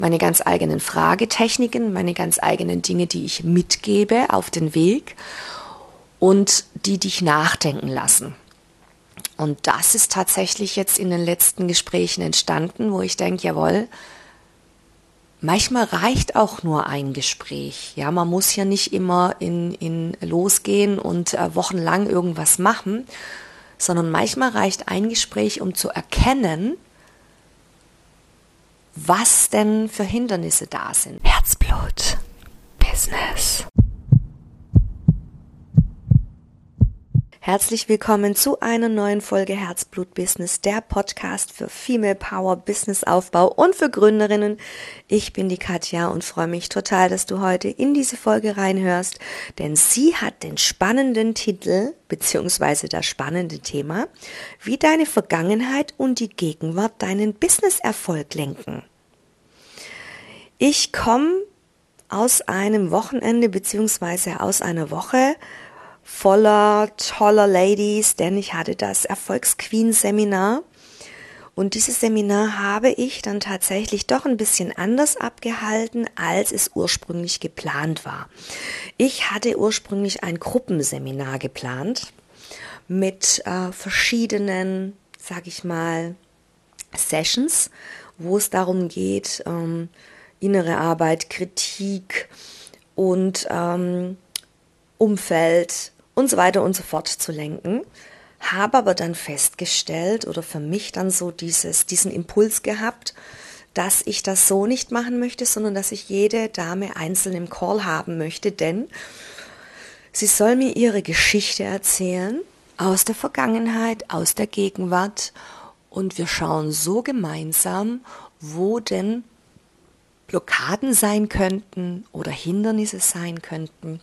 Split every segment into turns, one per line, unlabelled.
meine ganz eigenen Fragetechniken, meine ganz eigenen Dinge, die ich mitgebe auf den Weg und die dich nachdenken lassen. Und das ist tatsächlich jetzt in den letzten Gesprächen entstanden, wo ich denke, jawohl, manchmal reicht auch nur ein Gespräch. Ja, man muss ja nicht immer in losgehen und wochenlang irgendwas machen, sondern manchmal reicht ein Gespräch, um zu erkennen, was denn für Hindernisse da sind.
Herzblut, Business.
Herzlich willkommen zu einer neuen Folge Herzblut Business, der Podcast für Female Power, Businessaufbau und für Gründerinnen. Ich bin die Katja und freue mich total, dass du heute in diese Folge reinhörst, denn sie hat den spannenden Titel bzw. das spannende Thema, wie deine Vergangenheit und die Gegenwart deinen Businesserfolg lenken. Ich komme aus einem Wochenende bzw. aus einer Woche voller toller Ladies, denn ich hatte das Erfolgsqueen-Seminar und dieses Seminar habe ich dann tatsächlich doch ein bisschen anders abgehalten, als es ursprünglich geplant war. Ich hatte ursprünglich ein Gruppenseminar geplant mit verschiedenen, sag ich mal, Sessions, wo es darum geht, innere Arbeit, Kritik und Umfeld und so weiter und so fort zu lenken, habe aber dann festgestellt oder für mich dann so diesen Impuls gehabt, dass ich das so nicht machen möchte, sondern dass ich jede Dame einzeln im Call haben möchte, denn sie soll mir ihre Geschichte erzählen, aus der Vergangenheit, aus der Gegenwart und wir schauen so gemeinsam, wo denn Blockaden sein könnten oder Hindernisse sein könnten,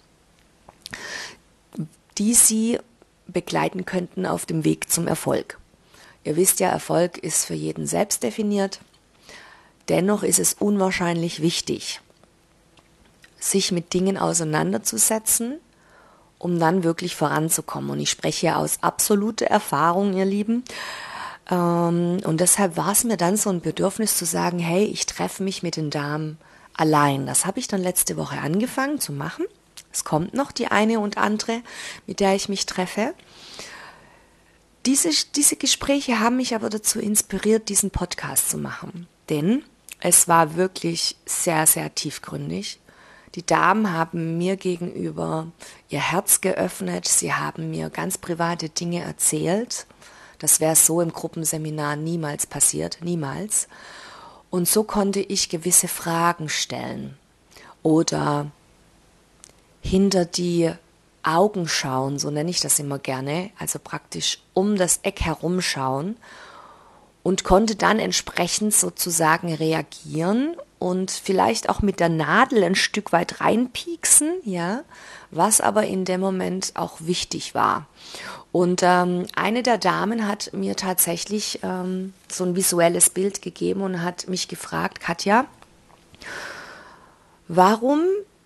die sie begleiten könnten auf dem Weg zum Erfolg. Ihr wisst ja, Erfolg ist für jeden selbst definiert. Dennoch ist es unwahrscheinlich wichtig, sich mit Dingen auseinanderzusetzen, um dann wirklich voranzukommen. Und ich spreche ja aus absoluter Erfahrung, ihr Lieben. Und deshalb war es mir dann so ein Bedürfnis zu sagen, hey, ich treffe mich mit den Damen allein. Das habe ich dann letzte Woche angefangen zu machen. Es kommt noch die eine und andere, mit der ich mich treffe. Diese Gespräche haben mich aber dazu inspiriert, diesen Podcast zu machen. Denn es war wirklich sehr, sehr tiefgründig. Die Damen haben mir gegenüber ihr Herz geöffnet. Sie haben mir ganz private Dinge erzählt. Das wäre so im Gruppenseminar niemals passiert, niemals. Und so konnte ich gewisse Fragen stellen oder hinter die Augen schauen, so nenne ich das immer gerne, also praktisch um das Eck herumschauen und konnte dann entsprechend sozusagen reagieren und vielleicht auch mit der Nadel ein Stück weit reinpieksen, ja, was aber in dem Moment auch wichtig war. Und eine der Damen hat mir tatsächlich so ein visuelles Bild gegeben und hat mich gefragt, Katja, warum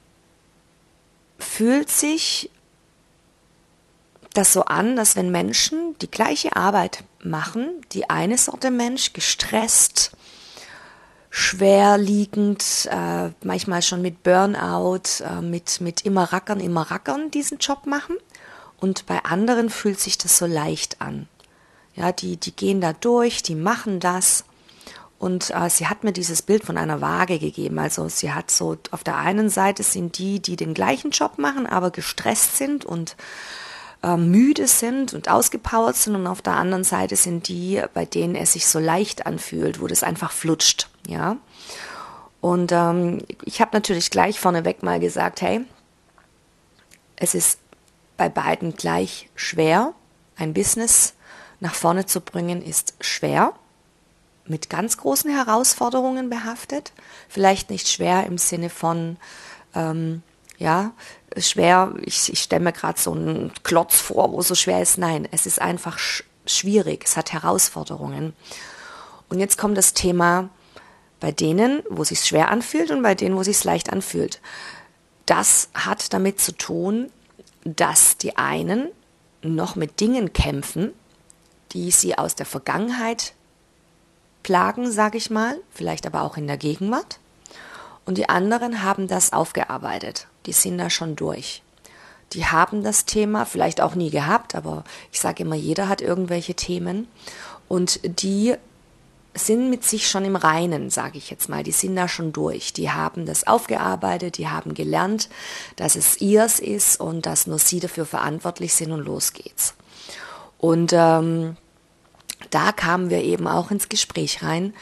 fühlt sich das so an, dass wenn Menschen die gleiche Arbeit machen, die eine Sorte Mensch, gestresst, schwerliegend, manchmal schon mit Burnout, mit immer rackern diesen Job machen und bei anderen fühlt sich das so leicht an. Ja, die gehen da durch, die machen das. Und sie hat mir dieses Bild von einer Waage gegeben. Also sie hat so, auf der einen Seite sind die den gleichen Job machen, aber gestresst sind und müde sind und ausgepowert sind. Und auf der anderen Seite sind die, bei denen es sich so leicht anfühlt, wo das einfach flutscht. Ja. Und ich habe natürlich gleich vorneweg mal gesagt, hey, es ist bei beiden gleich schwer. Ein Business nach vorne zu bringen ist schwer. Mit ganz großen Herausforderungen behaftet. Vielleicht nicht schwer im Sinne von, schwer, ich stelle mir gerade so einen Klotz vor, wo so schwer ist. Nein, es ist einfach schwierig, es hat Herausforderungen. Und jetzt kommt das Thema bei denen, wo es sich schwer anfühlt und bei denen, wo es sich leicht anfühlt. Das hat damit zu tun, dass die einen noch mit Dingen kämpfen, die sie aus der Vergangenheit plagen, sage ich mal, vielleicht aber auch in der Gegenwart. Und die anderen haben das aufgearbeitet. Die sind da schon durch. Die haben das Thema vielleicht auch nie gehabt, aber ich sage immer, jeder hat irgendwelche Themen. Und die sind mit sich schon im Reinen, sage ich jetzt mal. Die sind da schon durch. Die haben das aufgearbeitet, die haben gelernt, dass es ihrs ist und dass nur sie dafür verantwortlich sind und los geht's. Und da kamen wir eben auch ins Gespräch rein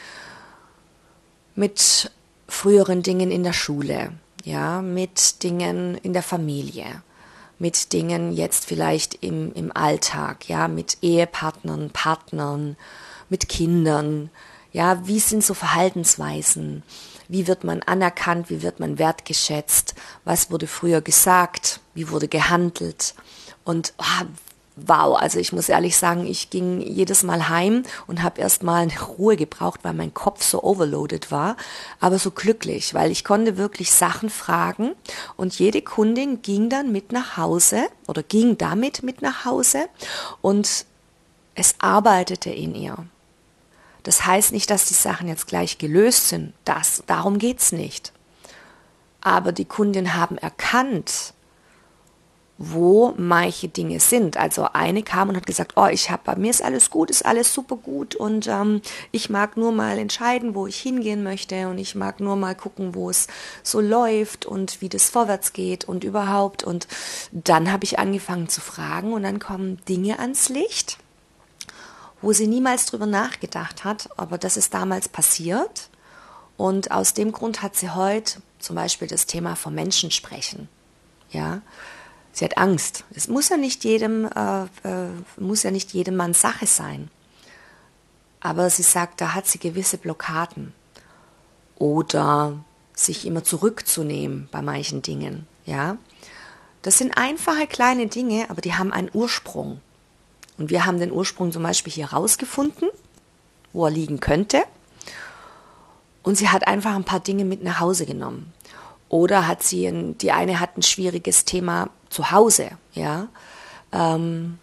mit früheren Dingen in der Schule, ja, mit Dingen in der Familie, mit Dingen jetzt vielleicht im Alltag, ja, mit Ehepartnern, Partnern, mit Kindern, ja, wie sind so Verhaltensweisen, wie wird man anerkannt, wie wird man wertgeschätzt, was wurde früher gesagt, wie wurde gehandelt und wow, also ich muss ehrlich sagen, ich ging jedes Mal heim und habe erstmal eine Ruhe gebraucht, weil mein Kopf so overloaded war, aber so glücklich, weil ich konnte wirklich Sachen fragen und jede Kundin ging dann mit nach Hause oder ging damit mit nach Hause und es arbeitete in ihr. Das heißt nicht, dass die Sachen jetzt gleich gelöst sind, darum geht's nicht. Aber die Kundinnen haben erkannt, wo manche Dinge sind. Also eine kam und hat gesagt, bei mir ist alles gut, ist alles super gut und ich mag nur mal entscheiden, wo ich hingehen möchte und ich mag nur mal gucken, wo es so läuft und wie das vorwärts geht und überhaupt. Und dann habe ich angefangen zu fragen und dann kommen Dinge ans Licht, wo sie niemals drüber nachgedacht hat, aber das ist damals passiert. Und aus dem Grund hat sie heute zum Beispiel das Thema vom Menschen sprechen. Ja, sie hat Angst. Es muss ja nicht jedem Manns Sache sein. Aber sie sagt, da hat sie gewisse Blockaden. Oder sich immer zurückzunehmen bei manchen Dingen. Ja, das sind einfache kleine Dinge, aber die haben einen Ursprung. Und wir haben den Ursprung zum Beispiel hier rausgefunden, wo er liegen könnte. Und sie hat einfach ein paar Dinge mit nach Hause genommen. Oder die eine hat ein schwieriges Thema zu Hause. Ja? Da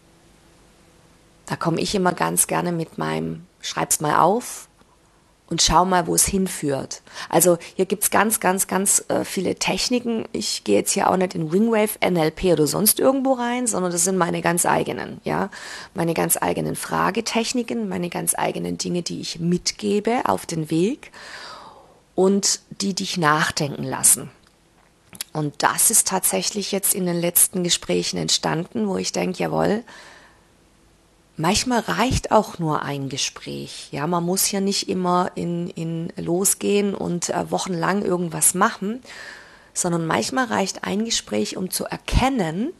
komme ich immer ganz gerne mit meinem, schreib's mal auf und schau mal, wo es hinführt. Also hier gibt es ganz viele Techniken. Ich gehe jetzt hier auch nicht in Ringwave, NLP oder sonst irgendwo rein, sondern das sind meine ganz eigenen, ja, meine ganz eigenen Fragetechniken, meine ganz eigenen Dinge, die ich mitgebe auf den Weg und die dich nachdenken lassen. Und das ist tatsächlich jetzt in den letzten Gesprächen entstanden, wo ich denke, jawohl, manchmal reicht auch nur ein Gespräch. Ja, man muss ja nicht immer in losgehen und wochenlang irgendwas machen, sondern manchmal reicht ein Gespräch, um zu erkennen,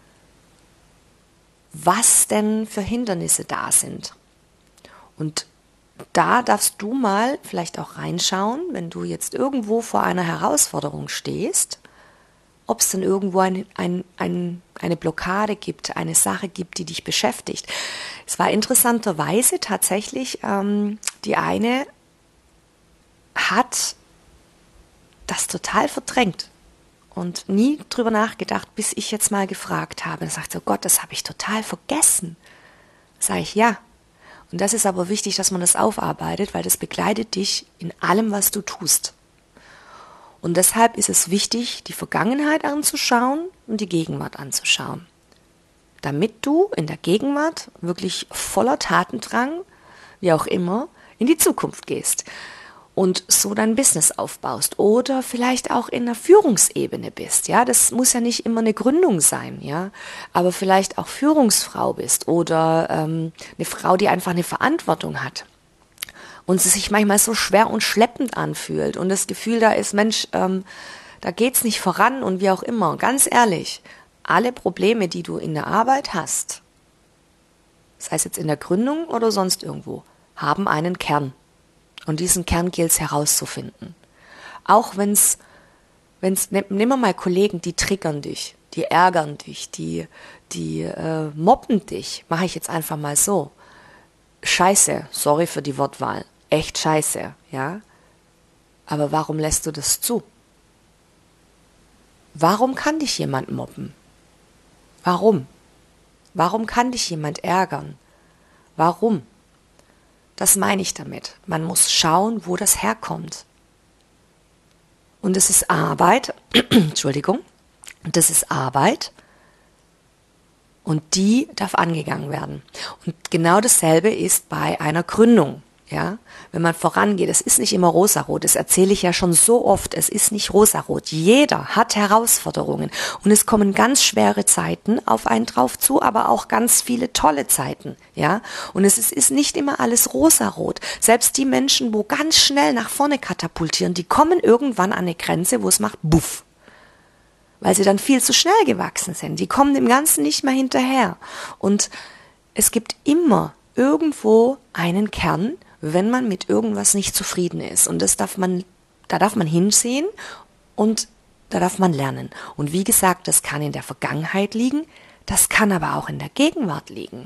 was denn für Hindernisse da sind. Und da darfst du mal vielleicht auch reinschauen, wenn du jetzt irgendwo vor einer Herausforderung stehst, ob es denn irgendwo eine Blockade gibt, eine Sache gibt, die dich beschäftigt. Es war interessanterweise tatsächlich, die eine hat das total verdrängt und nie drüber nachgedacht, bis ich jetzt mal gefragt habe. Und sagt so, Gott, das habe ich total vergessen. Sage ich, ja. Und das ist aber wichtig, dass man das aufarbeitet, weil das begleitet dich in allem, was du tust. Und deshalb ist es wichtig, die Vergangenheit anzuschauen und die Gegenwart anzuschauen. Damit du in der Gegenwart wirklich voller Tatendrang, wie auch immer, in die Zukunft gehst und so dein Business aufbaust oder vielleicht auch in einer Führungsebene bist. Ja, das muss ja nicht immer eine Gründung sein, ja, aber vielleicht auch Führungsfrau bist oder eine Frau, die einfach eine Verantwortung hat. Und es sich manchmal so schwer und schleppend anfühlt und das Gefühl da ist, Mensch, da geht's nicht voran und wie auch immer. Ganz ehrlich, alle Probleme, die du in der Arbeit hast, sei es jetzt in der Gründung oder sonst irgendwo, haben einen Kern. Und diesen Kern gilt es herauszufinden. Auch wenn's, nimm mal Kollegen, die triggern dich, die ärgern dich, die mobben dich, mache ich jetzt einfach mal so. Scheiße, sorry für die Wortwahl, echt scheiße, ja? Aber warum lässt du das zu? Warum kann dich jemand mobben? Warum? Warum kann dich jemand ärgern? Warum? Das meine ich damit. Man muss schauen, wo das herkommt. Und es ist Arbeit, Entschuldigung, und das ist Arbeit und die darf angegangen werden. Und genau dasselbe ist bei einer Gründung. Ja, wenn man vorangeht, es ist nicht immer rosarot, das erzähle ich ja schon so oft, es ist nicht rosarot. Jeder hat Herausforderungen und es kommen ganz schwere Zeiten auf einen drauf zu, aber auch ganz viele tolle Zeiten. Ja, und es ist nicht immer alles rosarot. Selbst die Menschen, wo ganz schnell nach vorne katapultieren, die kommen irgendwann an eine Grenze, wo es macht Buff. Weil sie dann viel zu schnell gewachsen sind. Die kommen dem Ganzen nicht mehr hinterher. Und es gibt immer irgendwo einen Kern, wenn man mit irgendwas nicht zufrieden ist. Und da darf man hinsehen und da darf man lernen. Und wie gesagt, das kann in der Vergangenheit liegen, das kann aber auch in der Gegenwart liegen.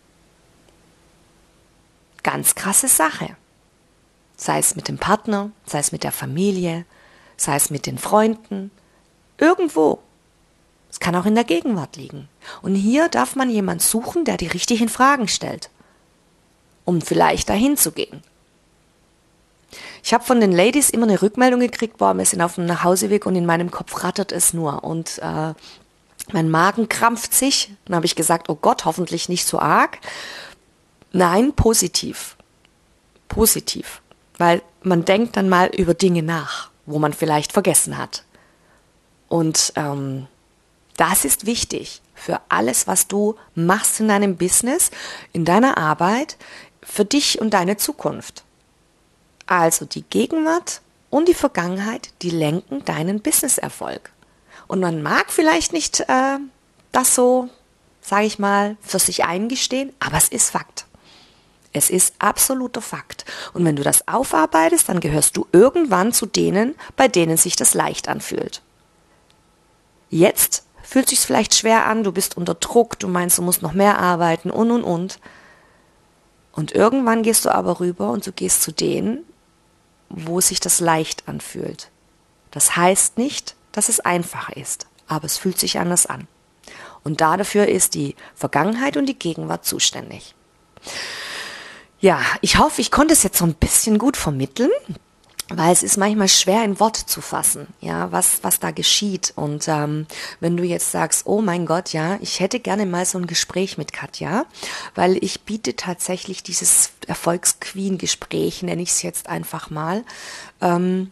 Ganz krasse Sache. Sei es mit dem Partner, sei es mit der Familie, sei es mit den Freunden, irgendwo. Es kann auch in der Gegenwart liegen. Und hier darf man jemanden suchen, der die richtigen Fragen stellt, um vielleicht dahin zu gehen. Ich habe von den Ladies immer eine Rückmeldung gekriegt, boah, wir sind auf dem Nachhauseweg und in meinem Kopf rattert es nur und mein Magen krampft sich. Dann habe ich gesagt, oh Gott, hoffentlich nicht so arg. Nein, positiv. Positiv. Weil man denkt dann mal über Dinge nach, wo man vielleicht vergessen hat. Und das ist wichtig für alles, was du machst in deinem Business, in deiner Arbeit, für dich und deine Zukunft. Also die Gegenwart und die Vergangenheit, die lenken deinen Businesserfolg. Und man mag vielleicht nicht das so, sage ich mal, für sich eingestehen, aber es ist Fakt. Es ist absoluter Fakt. Und wenn du das aufarbeitest, dann gehörst du irgendwann zu denen, bei denen sich das leicht anfühlt. Jetzt fühlt sich's vielleicht schwer an, du bist unter Druck, du meinst, du musst noch mehr arbeiten und. Und irgendwann gehst du aber rüber und du gehst zu denen, wo sich das leicht anfühlt. Das heißt nicht, dass es einfach ist, aber es fühlt sich anders an. Und dafür ist die Vergangenheit und die Gegenwart zuständig. Ja, ich hoffe, ich konnte es jetzt so ein bisschen gut vermitteln, weil es ist manchmal schwer in Worte zu fassen, ja, was da geschieht. Und wenn du jetzt sagst, oh mein Gott, ja, ich hätte gerne mal so ein Gespräch mit Katja, weil ich biete tatsächlich dieses Erfolgsqueen-Gespräch, nenne ich es jetzt einfach mal, an,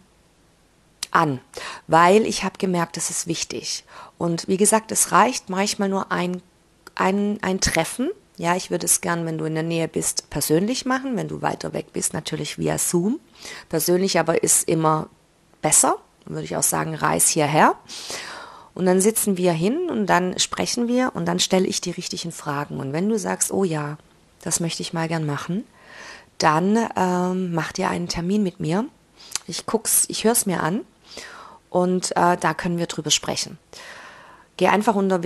weil ich habe gemerkt, das ist wichtig. Und wie gesagt, es reicht manchmal nur ein Treffen. Ja, ich würde es gern, wenn du in der Nähe bist, persönlich machen. Wenn du weiter weg bist, natürlich via Zoom. Persönlich aber ist immer besser. Dann würde ich auch sagen, reis hierher. Und dann sitzen wir hin und dann sprechen wir und dann stelle ich die richtigen Fragen. Und wenn du sagst, oh ja, das möchte ich mal gern machen, dann mach dir einen Termin mit mir. Ich höre es mir an und da können wir drüber sprechen. Geh einfach unter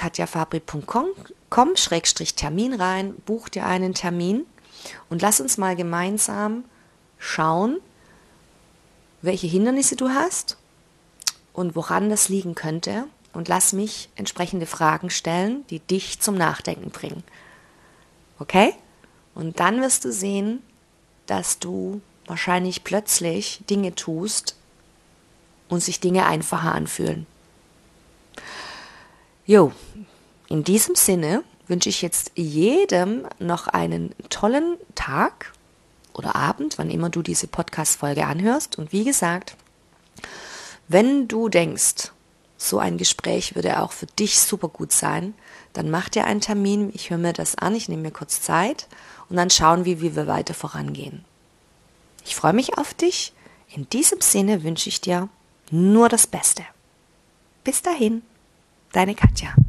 www.katjafabri.com/Termin rein, buch dir einen Termin und lass uns mal gemeinsam schauen, welche Hindernisse du hast und woran das liegen könnte und lass mich entsprechende Fragen stellen, die dich zum Nachdenken bringen. Okay? Und dann wirst du sehen, dass du wahrscheinlich plötzlich Dinge tust und sich Dinge einfacher anfühlen. Jo, in diesem Sinne wünsche ich jetzt jedem noch einen tollen Tag oder Abend, wann immer du diese Podcast-Folge anhörst. Und wie gesagt, wenn du denkst, so ein Gespräch würde auch für dich super gut sein, dann mach dir einen Termin, ich höre mir das an, ich nehme mir kurz Zeit und dann schauen wir, wie wir weiter vorangehen. Ich freue mich auf dich. In diesem Sinne wünsche ich dir nur das Beste. Bis dahin. Deine Katja.